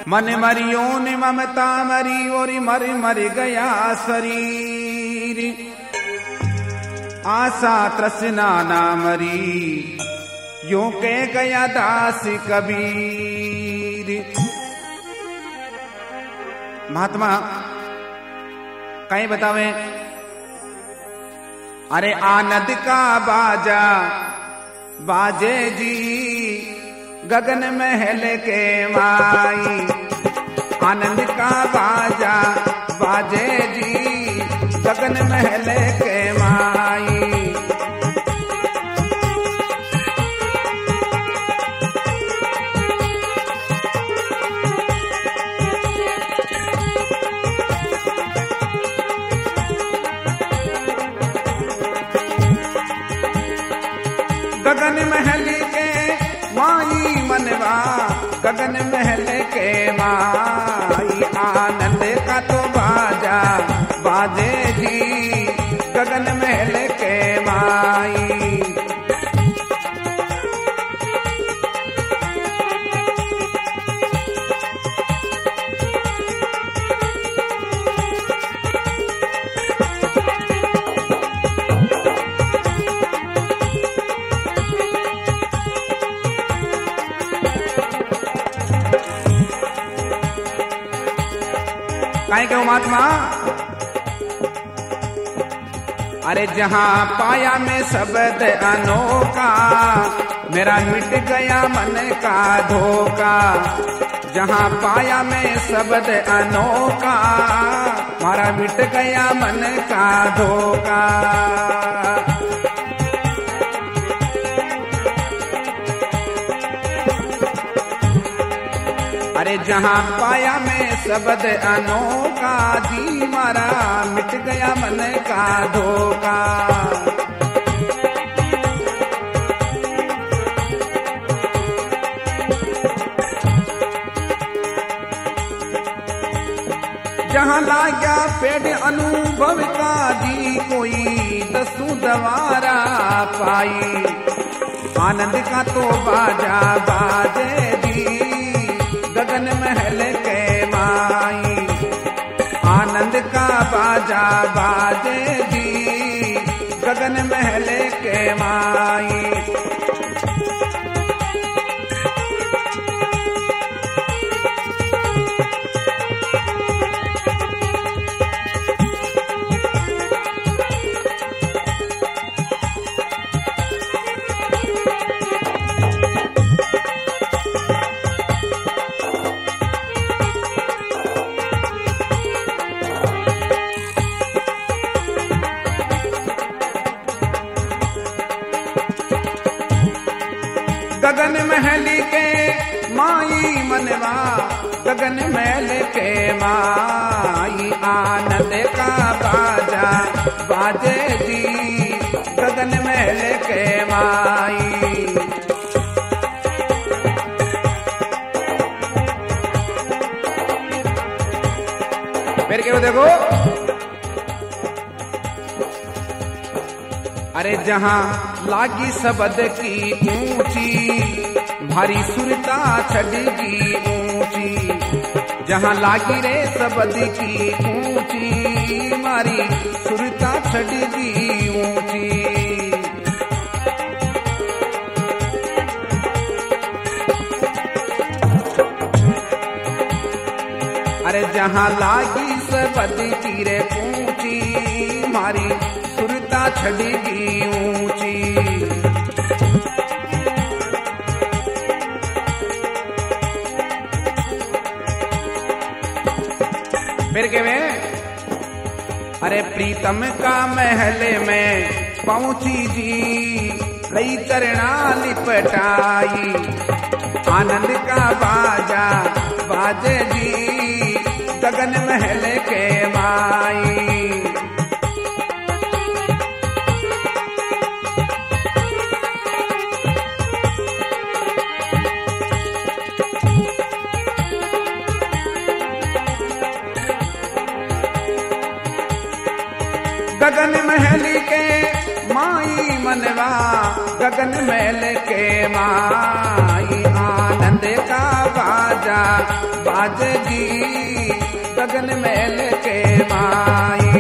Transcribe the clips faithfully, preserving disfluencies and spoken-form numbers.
मन मरियो ने ममता मरी और मर मर गया शरीर, आशा तृष्णा ना मरी यूं कह गया दास कबीर। महात्मा कहीं बतावे, अरे आनंद का बाजा बाजे जी गगन महल के माई, आनंद का बाजा बाजे जी गगन महल के माई। गगन महल के माई मनवा, गगन महल के माई, आनंद का तो बाजा बाजे जी गगन महल के माई। काहे क्यों महात्मा, अरे जहां पाया मैं शब्द अनोखा, मेरा मिट गया मन का धोखा। जहां पाया मैं शब्द अनोखा, मारा मिट गया मन का धोखा। अरे जहां पाया मैं शब्द अनोखा जी, मारा मिट गया मन का धोखा। जहां लाया पेड़ अनुभव का जी, कोई दसू दवारा पाई, आनंद का तो बाजा बाजे जी गगन महल के माई, आनंद का बाजा बाजे जी गगन महल के माई। गगन महल के माई मनवा, गगन महल के माई, आनंद का बाजा बाजे जी गगन महल के माई। फिर क्यों देखो, अरे जहां लागी शब्द की ऊंची, भारी सुरता छड़गी ऊंची। जहां लागी रे शब्द की ऊंची, मारी सुरता छड़गी ऊंची। अरे जहां लागी शब्द की रे ऊंची, मारी सुरता छड़गी ऊंची। फिर के में, अरे प्रीतम का महल में पहुंची जी, लई चरणा लिपटाई, आनंद का बाजा बाजे जी गगन महल के माई। गगन महल के माई मनवा, गगन महल के माई, आनंद का बाजा बाजे जी गगन महल के माई।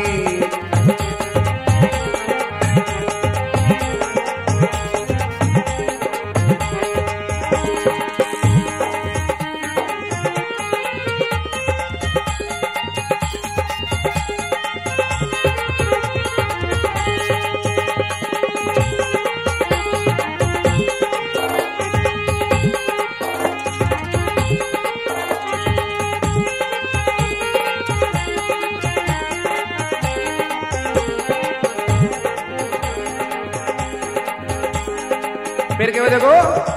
फिर क्या देखो,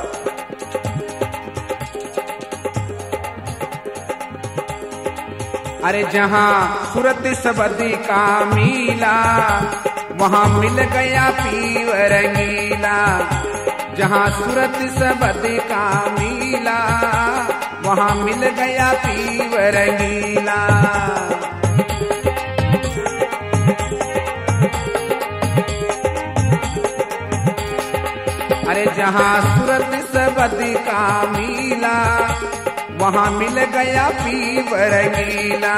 अरे जहां सूरत सबदी का मीला वहां मिल गया पीव रंगीला। जहां सूरत सबदी का मीला वहां मिल गया पीव रंगीला। अरे जहां सूरत सबदी का मीला वहां मिल गया पीव रंगीला।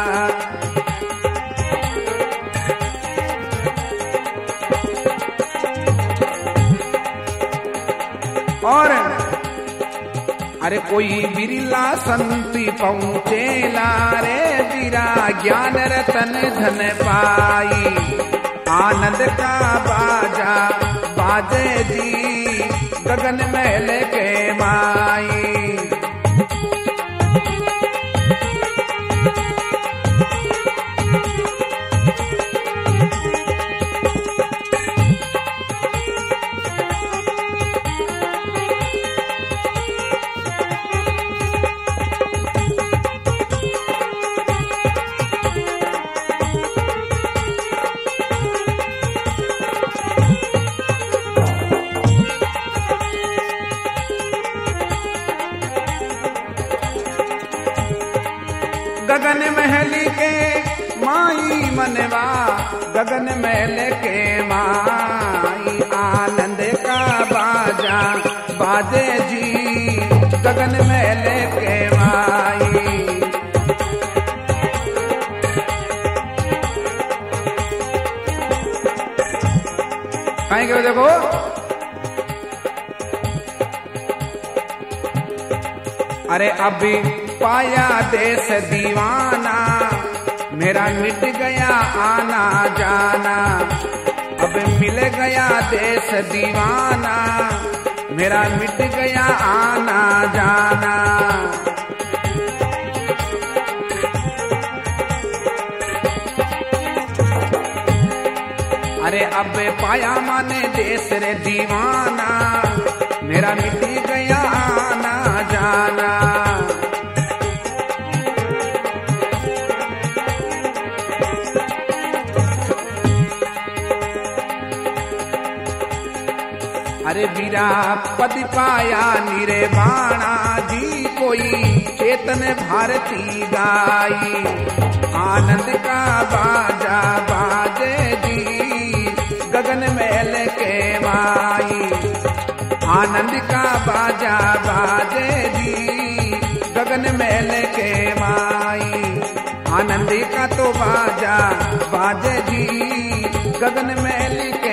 और अरे कोई बिरला संति पहुँचेला रे बिरा ज्ञान रतन धन पाई। आनंद का बाजा बाजे जी गगन महल के माई। गगन महल के माई मनवा गगन महल के माई। आनंद का बाजा बाजे जी गगन महल के माई। कहेंगे देखो, अरे अभी पाया देश दीवाना मेरा मिट गया आना जाना। अब मिल गया देश दीवाना मेरा मिट गया आना जाना। अरे अब पाया माने देश रे दीवाना मेरा मिट गया आना जाना। अरे बीरा पद पाया निरे बाणा जी कोई चेतन भारती गाई। आनंद का बाजा बाजे जी गगन महल के माई। आनंद का बाजा बाजे जी गगन महल के माई। आनंद का तो बाजा बाजे जी गगन महल के